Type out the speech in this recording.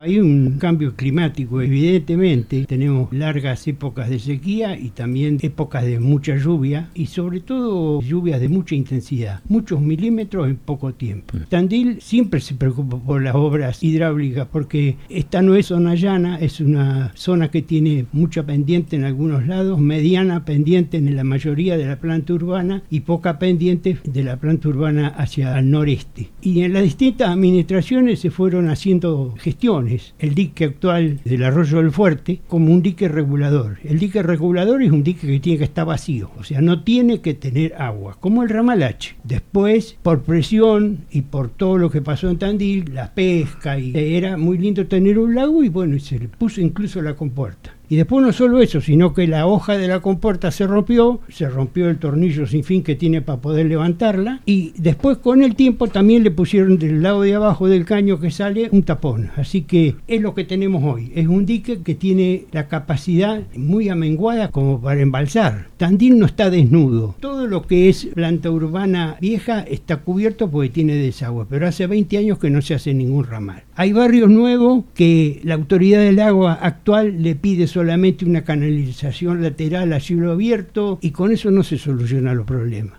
Hay un cambio climático, evidentemente. Tenemos largas épocas de sequía y también épocas de mucha lluvia y sobre todo lluvias de mucha intensidad, muchos milímetros en poco tiempo. Tandil siempre se preocupa por las obras hidráulicas porque esta no es zona llana, es una zona que tiene mucha pendiente en algunos lados, mediana pendiente en la mayoría de la planta urbana y poca pendiente de la planta urbana hacia el noreste. Y en las distintas administraciones se fueron haciendo gestiones. El dique actual del Arroyo del Fuerte como un dique regulador. El dique regulador es un dique que tiene que estar vacío, o sea, no tiene que tener agua, como el ramal H. Después, por presión y por todo lo que pasó en Tandil, la pesca, y era muy lindo tener un lago y bueno, se le puso incluso la compuerta. Y después no solo eso, sino que la hoja de la compuerta se rompió el tornillo sin fin que tiene para poder levantarla, y después con el tiempo también le pusieron del lado de abajo del caño que sale un tapón. Así que es lo que tenemos hoy, es un dique que tiene la capacidad muy amenguada como para embalsar. Tandil no está desnudo, todo lo que es planta urbana vieja está cubierto porque tiene desagüe, pero hace 20 años que no se hace ningún ramal. Hay barrios nuevos que la autoridad del agua actual le pide solamente una canalización lateral a cielo abierto y con eso no se solucionan los problemas.